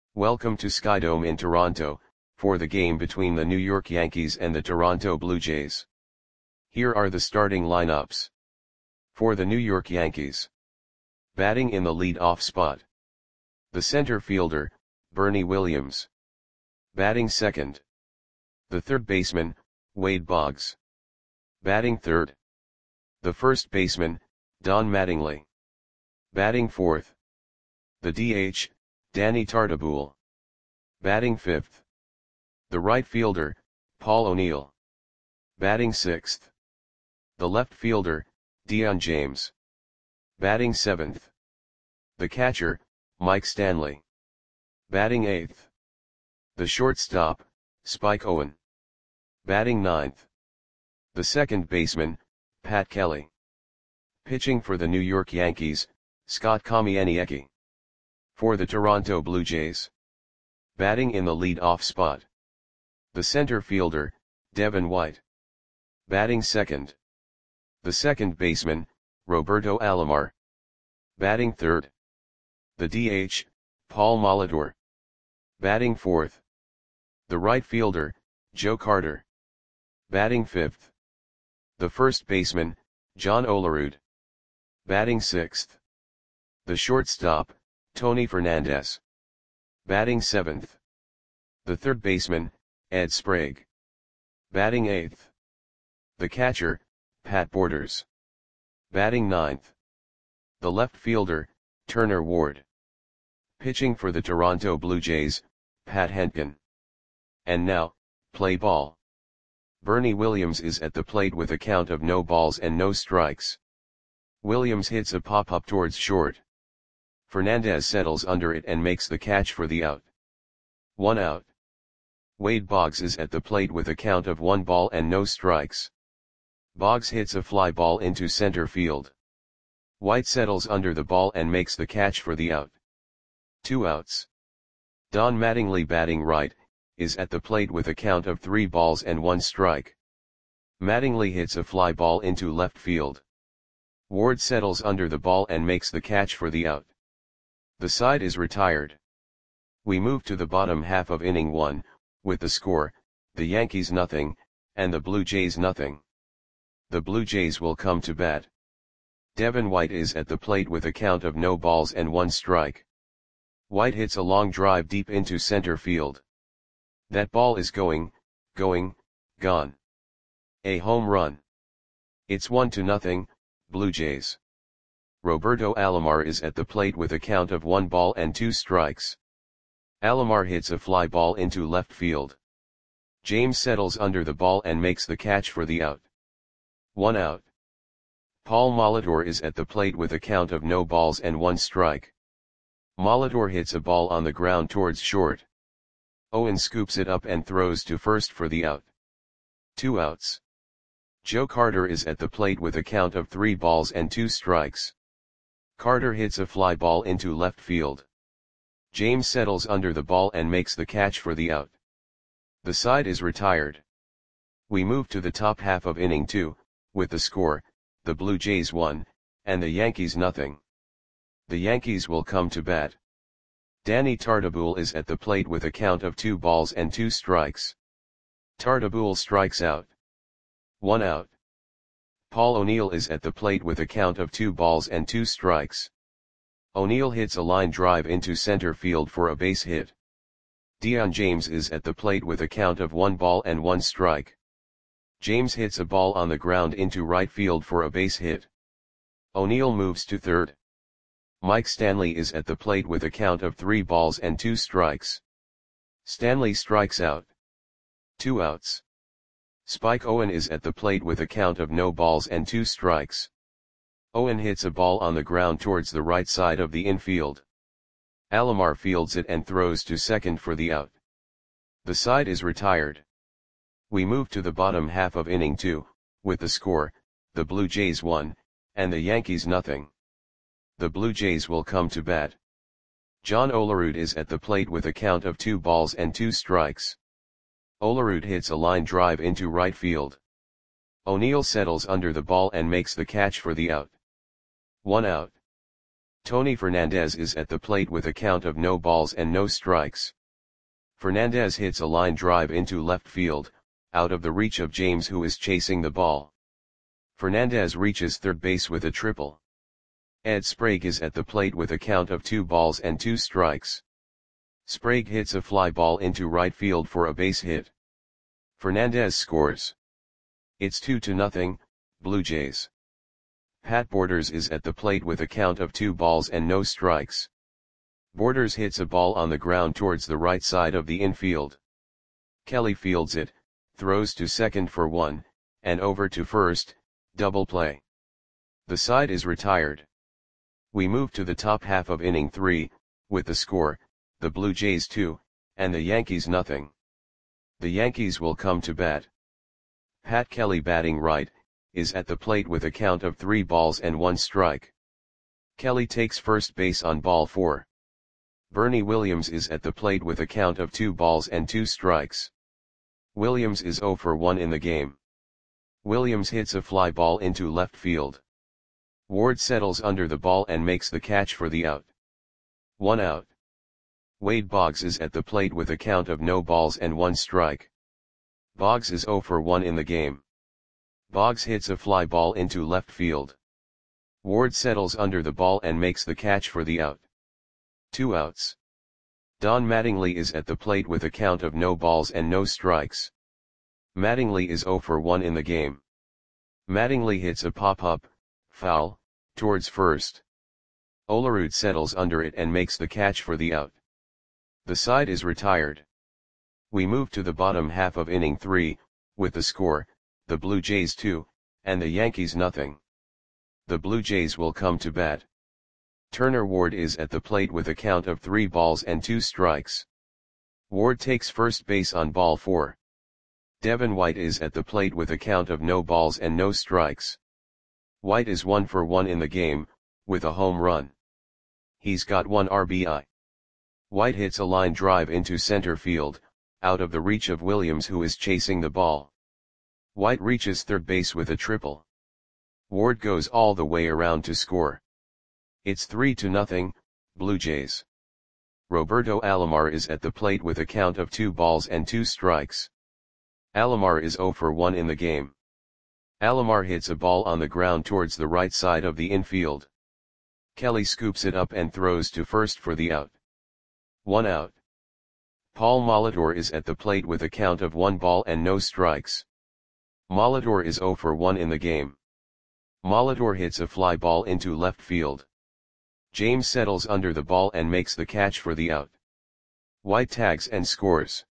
Welcome to Skydome in Toronto, for the game between the New York Yankees and the Toronto Blue Jays. Here are the starting lineups. For the New York Yankees. Batting in the lead-off spot. The center fielder, Bernie Williams. Batting second. The third baseman, Wade Boggs. Batting third. The first baseman, Don Mattingly. Batting fourth. The DH, Danny Tartabull. Batting fifth. The right fielder, Paul O'Neill. Batting sixth. The left fielder, Dion James. Batting seventh. The catcher, Mike Stanley. Batting eighth. The shortstop, Spike Owen. Batting ninth. The second baseman, Pat Kelly. Pitching for the New York Yankees, Scott Kamieniecki. For the Toronto Blue Jays. Batting in the lead-off spot. The center fielder, Devin White. Batting second. The second baseman, Roberto Alomar. Batting third. The DH, Paul Molitor. Batting fourth. The right fielder, Joe Carter. Batting fifth. The first baseman, John Olerud. Batting sixth. The shortstop, Tony Fernandez. Batting seventh. The third baseman, Ed Sprague. Batting eighth. The catcher, Pat Borders. Batting ninth. The left fielder, Turner Ward. Pitching for the Toronto Blue Jays, Pat Hentgen. And now, play ball. Bernie Williams is at the plate with a count of no balls and no strikes. Williams hits a pop-up towards short. Fernandez settles under it and makes the catch for the out. 1 out. Wade Boggs is at the plate with a count of 1 ball and no strikes. Boggs hits a fly ball into center field. White settles under the ball and makes the catch for the out. 2 outs. Don Mattingly, batting right, is at the plate with a count of 3 balls and 1 strike. Mattingly hits a fly ball into left field. Ward settles under the ball and makes the catch for the out. The side is retired. We move to the bottom half of inning 1, with the score, the Yankees nothing, and the Blue Jays nothing. The Blue Jays will come to bat. Devin White is at the plate with a count of no balls and 1 strike. White hits a long drive deep into center field. That ball is gone. A home run. It's 1-0, Blue Jays. Roberto Alomar is at the plate with a count of 1 ball and 2 strikes. Alomar hits a fly ball into left field. James settles under the ball and makes the catch for the out. 1 out. Paul Molitor is at the plate with a count of no balls and 1 strike. Molitor hits a ball on the ground towards short. Owen scoops it up and throws to first for the out. 2 outs. Joe Carter is at the plate with a count of 3 balls and 2 strikes. Carter hits a fly ball into left field. James settles under the ball and makes the catch for the out. The side is retired. We move to the top half of inning 2, with the score, the Blue Jays 1, and the Yankees nothing. The Yankees will come to bat. Danny Tartabull is at the plate with a count of 2 balls and 2 strikes. Tartabull strikes out. 1 out. Paul O'Neill is at the plate with a count of 2 balls and 2 strikes. O'Neill hits a line drive into center field for a base hit. Dion James is at the plate with a count of 1 ball and 1 strike. James hits a ball on the ground into right field for a base hit. O'Neill moves to third. Mike Stanley is at the plate with a count of 3 balls and 2 strikes. Stanley strikes out. 2 outs. Spike Owen is at the plate with a count of no balls and 2 strikes. Owen hits a ball on the ground towards the right side of the infield. Alomar fields it and throws to second for the out. The side is retired. We move to the bottom half of inning 2, with the score, the Blue Jays 1, and the Yankees nothing. The Blue Jays will come to bat. John Olerud is at the plate with a count of 2 balls and 2 strikes. Olerud hits a line drive into right field. O'Neill settles under the ball and makes the catch for the out. 1 out. Tony Fernandez is at the plate with a count of no balls and no strikes. Fernandez hits a line drive into left field, out of the reach of James, who is chasing the ball. Fernandez reaches third base with a triple. Ed Sprague is at the plate with a count of 2 balls and 2 strikes. Sprague hits a fly ball into right field for a base hit. Fernandez scores. It's 2-0, Blue Jays. Pat Borders is at the plate with a count of 2 balls and no strikes. Borders hits a ball on the ground towards the right side of the infield. Kelly fields it, throws to second for 1, and over to first, double play. The side is retired. We move to the top half of inning 3, with the score, the Blue Jays 2, and the Yankees nothing. The Yankees will come to bat. Pat Kelly, batting right, is at the plate with a count of 3 balls and 1 strike. Kelly takes first base on ball 4. Bernie Williams is at the plate with a count of 2 balls and 2 strikes. Williams is 0 for 1 in the game. Williams hits a fly ball into left field. Ward settles under the ball and makes the catch for the out. 1 out. Wade Boggs is at the plate with a count of no balls and 1 strike. Boggs is 0 for 1 in the game. Boggs hits a fly ball into left field. Ward settles under the ball and makes the catch for the out. 2 outs. Don Mattingly is at the plate with a count of no balls and no strikes. Mattingly is 0 for 1 in the game. Mattingly hits a pop-up, foul, towards first. Olerud settles under it and makes the catch for the out. The side is retired. We move to the bottom half of inning 3, with the score, the Blue Jays 2, and the Yankees nothing. The Blue Jays will come to bat. Turner Ward is at the plate with a count of 3 balls and 2 strikes. Ward takes first base on ball 4. Devin White is at the plate with a count of no balls and no strikes. White is 1 for 1 in the game, with a home run. He's got 1 RBI. White hits a line drive into center field, out of the reach of Williams, who is chasing the ball. White reaches third base with a triple. Ward goes all the way around to score. It's 3-0, Blue Jays. Roberto Alomar is at the plate with a count of 2 balls and 2 strikes. Alomar is 0 for 1 in the game. Alomar hits a ball on the ground towards the right side of the infield. Kelly scoops it up and throws to first for the out. 1 out. Paul Molitor is at the plate with a count of 1 ball and no strikes. Molitor is 0 for 1 in the game. Molitor hits a fly ball into left field. James settles under the ball and makes the catch for the out. White tags and scores.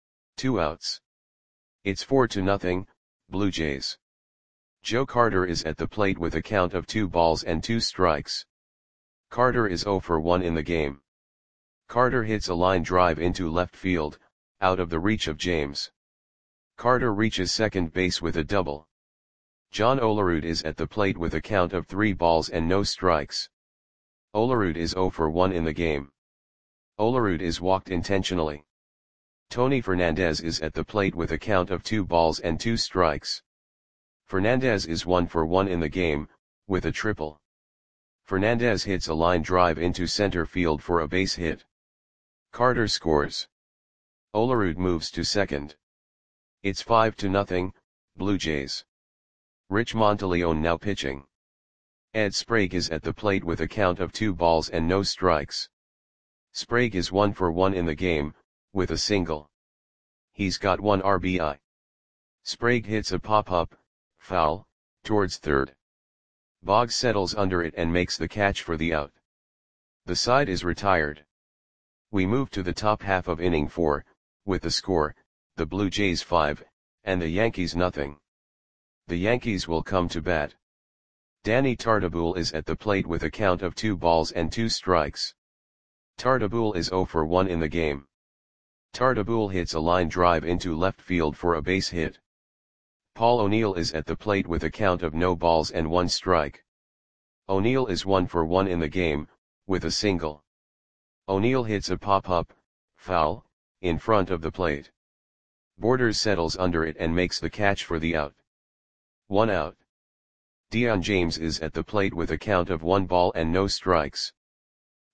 2 outs. It's 4-0, Blue Jays. Joe Carter is at the plate with a count of 2 balls and 2 strikes. Carter is 0 for 1 in the game. Carter hits a line drive into left field, out of the reach of James. Carter reaches second base with a double. John Olerud is at the plate with a count of 3 balls and no strikes. Olerud is 0 for 1 in the game. Olerud is walked intentionally. Tony Fernandez is at the plate with a count of 2 balls and 2 strikes. Fernandez is 1 for 1 in the game, with a triple. Fernandez hits a line drive into center field for a base hit. Carter scores. Olerud moves to second. It's 5-0, Blue Jays. Rich Monteleone now pitching. Ed Sprague is at the plate with a count of 2 balls and no strikes. Sprague is 1 for 1 in the game, with a single. He's got 1 RBI. Sprague hits a pop-up, foul, towards third. Boggs settles under it and makes the catch for the out. The side is retired. We move to the top half of inning 4, with the score, the Blue Jays 5, and the Yankees nothing. The Yankees will come to bat. Danny Tartabull is at the plate with a count of 2 balls and 2 strikes. Tartabull is 0 for 1 in the game. Tartabull hits a line drive into left field for a base hit. Paul O'Neill is at the plate with a count of no balls and 1 strike. O'Neill is 1 for 1 in the game, with a single. O'Neill hits a pop-up, foul, in front of the plate. Borders settles under it and makes the catch for the out. 1 out. Dion James is at the plate with a count of 1 ball and no strikes.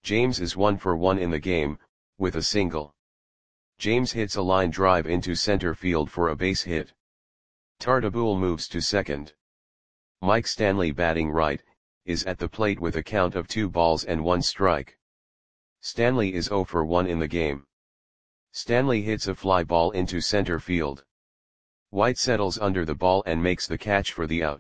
James is 1 for 1 in the game, with a single. James hits a line drive into center field for a base hit. Tartabull moves to second. Mike Stanley, batting right, is at the plate with a count of 2 balls and 1 strike. Stanley is 0 for 1 in the game. Stanley hits a fly ball into center field. White settles under the ball and makes the catch for the out.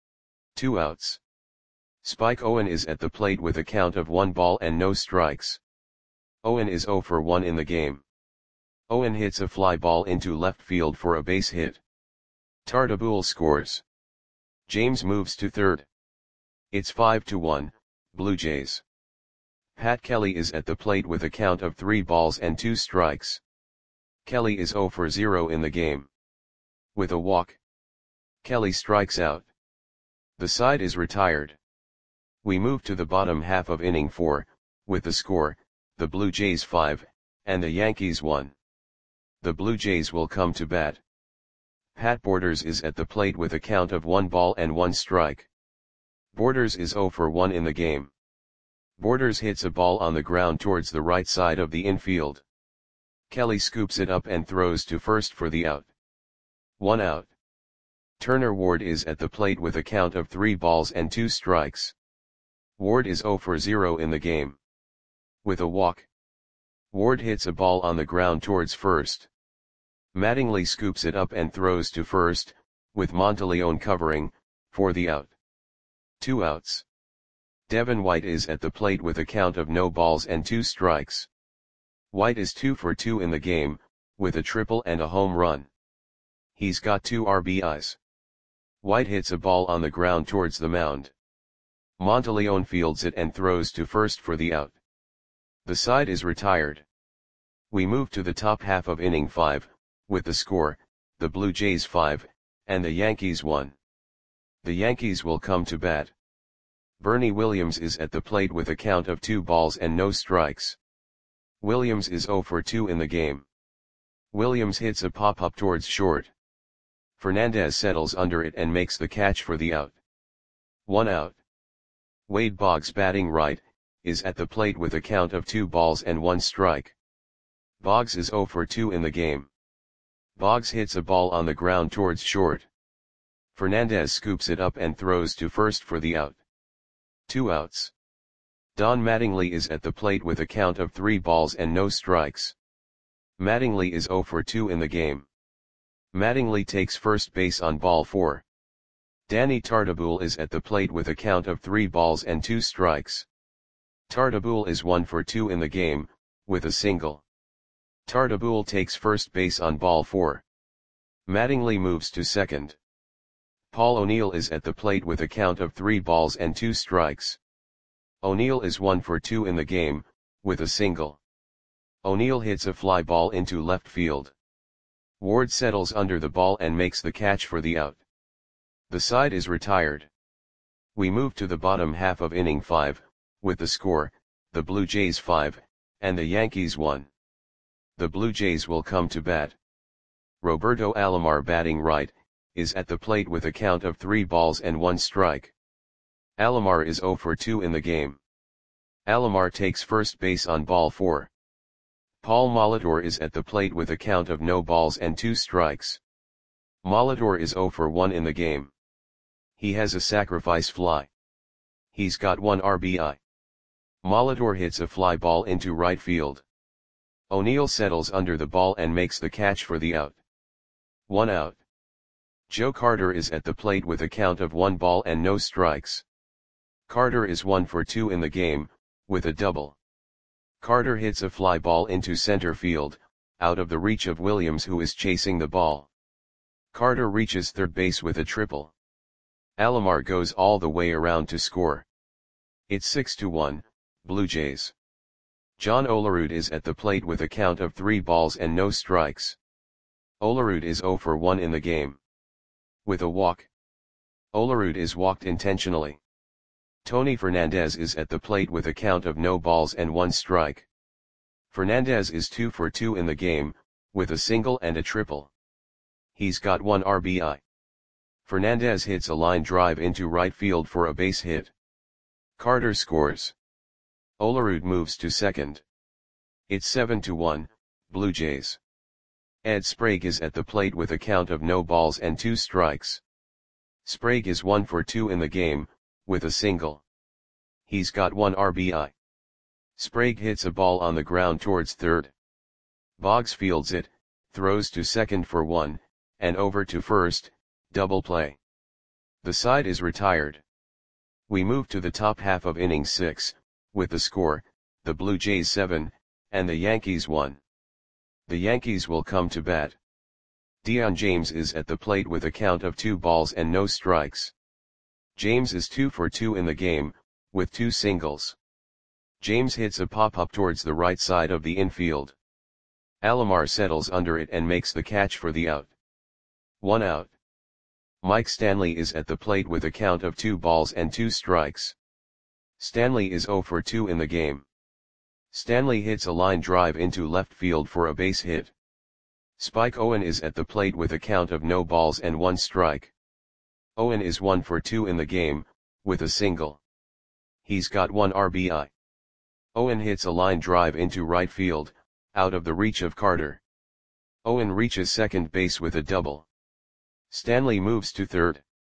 2 outs. Spike Owen is at the plate with a count of 1 ball and no strikes. Owen is 0 for 1 in the game. Owen hits a fly ball into left field for a base hit. Tartabull scores. James moves to third. It's 5-1, Blue Jays. Pat Kelly is at the plate with a count of 3 balls and 2 strikes. Kelly is 0 for 0 in the game. With a walk, Kelly strikes out. The side is retired. We move to the bottom half of inning 4, with the score, the Blue Jays 5, and the Yankees 1. The Blue Jays will come to bat. Pat Borders is at the plate with a count of 1 ball and 1 strike. Borders is 0 for 1 in the game. Borders hits a ball on the ground towards the right side of the infield. Kelly scoops it up and throws to first for the out. 1 out. Turner Ward is at the plate with a count of 3 balls and 2 strikes. Ward is 0 for 0 in the game. With a walk, Ward hits a ball on the ground towards first. Mattingly scoops it up and throws to first, with Monteleone covering, for the out. 2 outs. Devin White is at the plate with a count of no balls and 2 strikes. White is 2 for 2 in the game, with a triple and a home run. He's got 2 RBIs. White hits a ball on the ground towards the mound. Monteleone fields it and throws to first for the out. The side is retired. We move to the top half of inning 5, with the score, the Blue Jays 5, and the Yankees 1. The Yankees will come to bat. Bernie Williams is at the plate with a count of 2 balls and no strikes. Williams is 0 for 2 in the game. Williams hits a pop-up towards short. Fernandez settles under it and makes the catch for the out. 1 out. Wade Boggs, batting right, is at the plate with a count of 2 balls and 1 strike. Boggs is 0 for 2 in the game. Boggs hits a ball on the ground towards short. Fernandez scoops it up and throws to first for the out. 2 outs. Don Mattingly is at the plate with a count of 3 balls and no strikes. Mattingly is 0 for 2 in the game. Mattingly takes first base on ball 4. Danny Tartabull is at the plate with a count of 3 balls and 2 strikes. Tartabull is 1 for 2 in the game, with a single. Tartabull takes first base on ball 4. Mattingly moves to second. Paul O'Neill is at the plate with a count of 3 balls and 2 strikes. O'Neill is 1 for 2 in the game, with a single. O'Neill hits a fly ball into left field. Ward settles under the ball and makes the catch for the out. The side is retired. We move to the bottom half of inning 5, with the score, the Blue Jays 5, and the Yankees 1. The Blue Jays will come to bat. Roberto Alomar, batting right, is at the plate with a count of 3 balls and 1 strike. Alomar is 0 for 2 in the game. Alomar takes first base on ball 4. Paul Molitor is at the plate with a count of no balls and 2 strikes. Molitor is 0 for 1 in the game. He has a sacrifice fly. He's got 1 RBI. Molitor hits a fly ball into right field. O'Neill settles under the ball and makes the catch for the out. 1 out. Joe Carter is at the plate with a count of 1 ball and no strikes. Carter is 1 for 2 in the game, with a double. Carter hits a fly ball into center field, out of the reach of Williams, who is chasing the ball. Carter reaches third base with a triple. Alomar goes all the way around to score. It's 6-1, Blue Jays. John Olerud is at the plate with a count of 3 balls and no strikes. Olerud is 0 for 1 in the game. With a walk. Olerud is walked intentionally. Tony Fernandez is at the plate with a count of no balls and 1 strike. Fernandez is 2 for 2 in the game, with a single and a triple. He's got 1 RBI. Fernandez hits a line drive into right field for a base hit. Carter scores. Olerud moves to second. It's 7-1, Blue Jays. Ed Sprague is at the plate with a count of no balls and 2 strikes. Sprague is 1 for 2 in the game, with a single. He's got 1 RBI. Sprague hits a ball on the ground towards third. Boggs fields it, throws to second for 1, and over to first, double play. The side is retired. We move to the top half of inning 6, with the score, the Blue Jays 7, and the Yankees 1. The Yankees will come to bat. Dion James is at the plate with a count of 2 balls and no strikes. James is 2 for 2 in the game, with 2 singles. James hits a pop-up towards the right side of the infield. Alomar settles under it and makes the catch for the out. 1 out. Mike Stanley is at the plate with a count of 2 balls and 2 strikes. Stanley is 0 for 2 in the game. Stanley hits a line drive into left field for a base hit. Spike Owen is at the plate with a count of no balls and 1 strike. Owen is 1 for 2 in the game, with a single. He's got 1 RBI. Owen hits a line drive into right field, out of the reach of Carter. Owen reaches second base with a double. Stanley moves to third.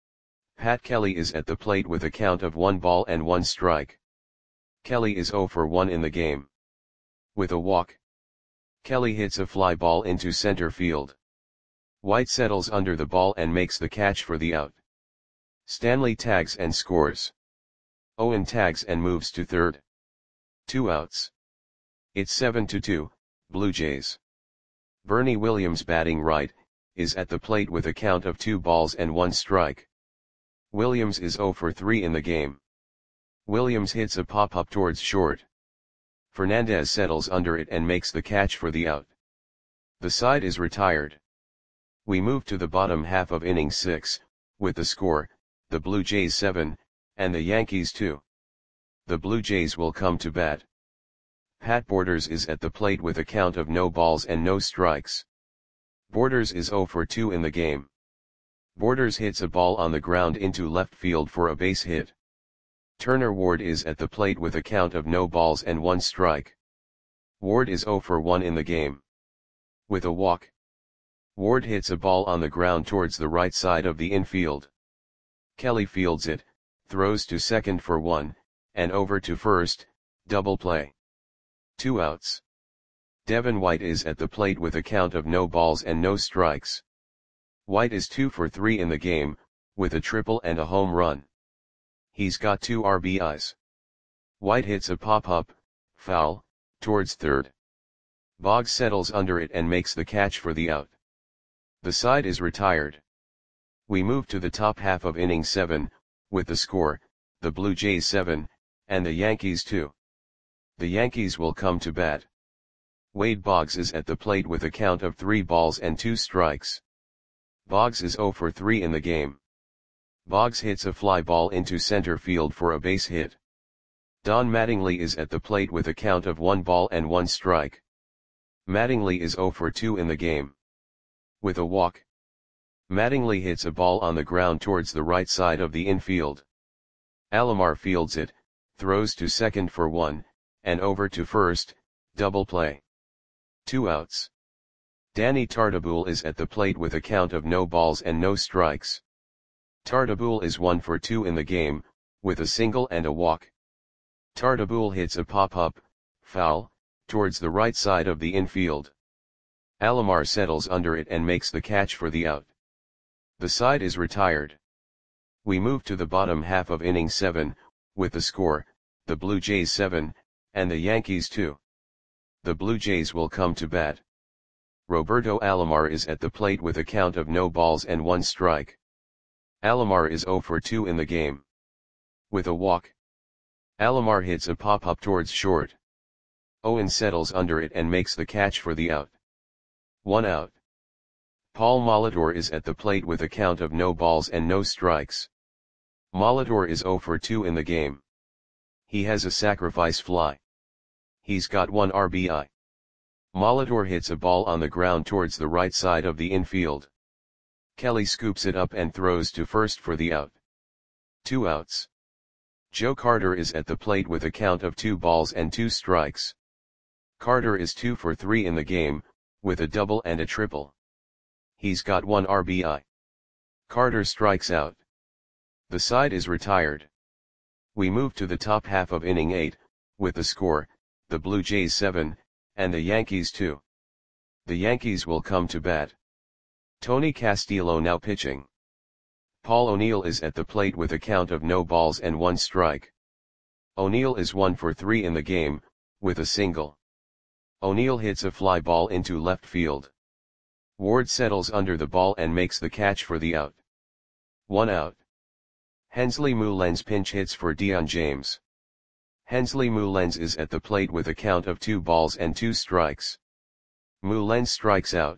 Pat Kelly is at the plate with a count of 1 ball and 1 strike. Kelly is 0 for 1 in the game. With a walk. Kelly hits a fly ball into center field. White settles under the ball and makes the catch for the out. Stanley tags and scores. Owen tags and moves to third. 2 outs. It's 7-2, Blue Jays. Bernie Williams, batting right, is at the plate with a count of 2 balls and 1 strike. Williams is 0 for 3 in the game. Williams hits a pop-up towards short. Fernandez settles under it and makes the catch for the out. The side is retired. We move to the bottom half of inning 6, with the score, the Blue Jays 7, and the Yankees 2. The Blue Jays will come to bat. Pat Borders is at the plate with a count of no balls and no strikes. Borders is 0 for 2 in the game. Borders hits a ball on the ground into left field for a base hit. Turner Ward is at the plate with a count of no balls and 1 strike. Ward is 0 for 1 in the game. With a walk. Ward hits a ball on the ground towards the right side of the infield. Kelly fields it, throws to second for 1, and over to first, double play. 2 outs. Devin White is at the plate with a count of no balls and no strikes. White is 2 for 3 in the game, with a triple and a home run. He's got 2 RBIs. White hits a pop-up, foul, towards third. Boggs settles under it and makes the catch for the out. The side is retired. We move to the top half of inning 7, with the score, the Blue Jays 7, and the Yankees 2. The Yankees will come to bat. Wade Boggs is at the plate with a count of 3 balls and 2 strikes. Boggs is 0 for 3 in the game. Boggs hits a fly ball into center field for a base hit. Don Mattingly is at the plate with a count of 1 ball and 1 strike. Mattingly is 0 for 2 in the game. With a walk. Mattingly hits a ball on the ground towards the right side of the infield. Alomar fields it, throws to second for 1, and over to first, double play. 2 outs. Danny Tartabull is at the plate with a count of no balls and no strikes. Tartabull is 1 for 2 in the game, with a single and a walk. Tartabull hits a pop-up, foul, towards the right side of the infield. Alomar settles under it and makes the catch for the out. The side is retired. We move to the bottom half of inning 7, with the score, the Blue Jays 7, and the Yankees 2. The Blue Jays will come to bat. Roberto Alomar is at the plate with a count of no balls and 1 strike. Alomar is 0 for 2 in the game. With a walk. Alomar hits a pop-up towards short. Owen settles under it and makes the catch for the out. 1 out. Paul Molitor is at the plate with a count of no balls and no strikes. Molitor is 0 for 2 in the game. He has a sacrifice fly. He's got 1 RBI. Molitor hits a ball on the ground towards the right side of the infield. Kelly scoops it up and throws to first for the out. 2 outs. Joe Carter is at the plate with a count of 2 balls and 2 strikes. Carter is 2 for 3 in the game, with a double and a triple. He's got 1 RBI. Carter strikes out. The side is retired. We move to the top half of inning 8, with the score, the Blue Jays 7, and the Yankees 2. The Yankees will come to bat. Tony Castillo now pitching. Paul O'Neill is at the plate with a count of no balls and 1 strike. O'Neill is 1 for 3 in the game, with a single. O'Neill hits a fly ball into left field. Ward settles under the ball and makes the catch for the out. 1 out. Hensley Mullens pinch hits for Dion James. Hensley Mullens is at the plate with a count of 2 balls and 2 strikes. Mullens strikes out.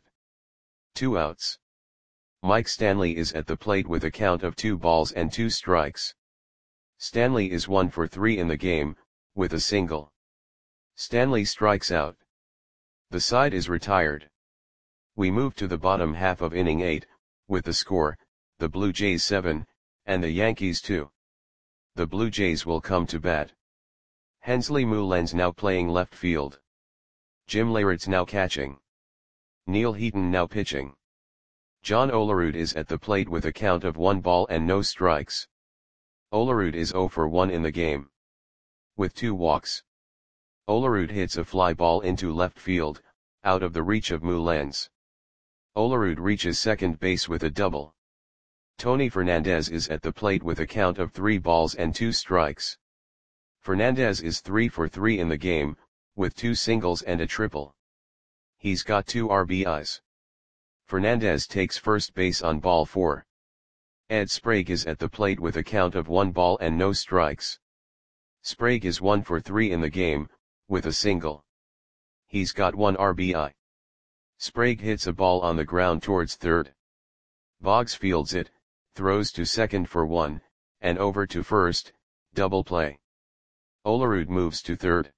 2 outs. Mike Stanley is at the plate with a count of 2 balls and 2 strikes. Stanley is 1 for 3 in the game, with a single. Stanley strikes out. The side is retired. We move to the bottom half of inning 8, with the score, the Blue Jays 7, and the Yankees 2. The Blue Jays will come to bat. Hensley Mullens now playing left field. Jim Leyritz now catching. Neil Heaton now pitching. John Olerud is at the plate with a count of 1 ball and no strikes. Olerud is 0 for 1 in the game. With 2 walks. Olerud hits a fly ball into left field, out of the reach of Mullens. Olerud reaches second base with a double. Tony Fernandez is at the plate with a count of 3 balls and 2 strikes. Fernandez is 3 for 3 in the game, with 2 singles and a triple. He's got 2 RBIs. Fernandez takes first base on ball 4. Ed Sprague is at the plate with a count of 1 ball and no strikes. Sprague is 1 for 3 in the game, with a single. He's got 1 RBI. Sprague hits a ball on the ground towards third. Boggs fields it, throws to second for 1, and over to first, double play. Olerud moves to third.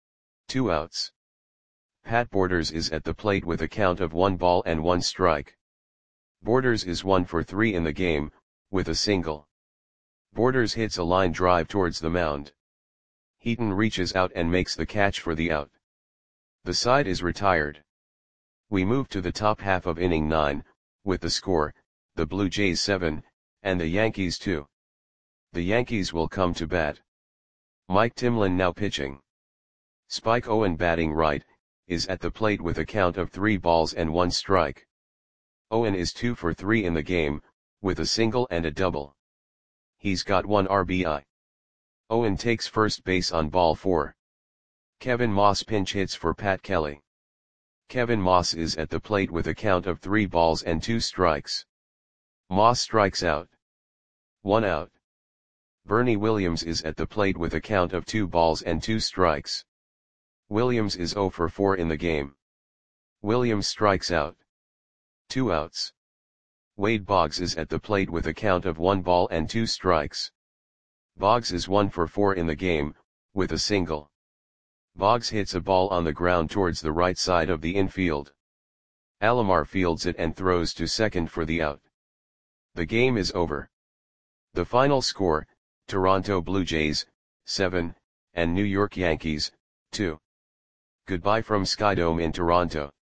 2 outs. Pat Borders is at the plate with a count of 1 ball and 1 strike. Borders is 1 for 3 in the game, with a single. Borders hits a line drive towards the mound. Heaton reaches out and makes the catch for the out. The side is retired. We move to the top half of inning 9, with the score, the Blue Jays 7, and the Yankees 2. The Yankees will come to bat. Mike Timlin now pitching. Spike Owen batting right, is at the plate with a count of 3 balls and 1 strike. Owen is 2 for 3 in the game, with a single and a double. He's got 1 RBI. Owen takes first base on ball 4. Kevin Moss pinch hits for Pat Kelly. Kevin Moss is at the plate with a count of 3 balls and 2 strikes. Moss strikes out. 1 out. Bernie Williams is at the plate with a count of 2 balls and 2 strikes. Williams is 0 for 4 in the game. Williams strikes out. 2 outs. Wade Boggs is at the plate with a count of 1 ball and 2 strikes. Boggs is 1 for 4 in the game, with a single. Boggs hits a ball on the ground towards the right side of the infield. Alomar fields it and throws to second for the out. The game is over. The final score, Toronto Blue Jays, 7, and New York Yankees, 2. Goodbye from Skydome in Toronto.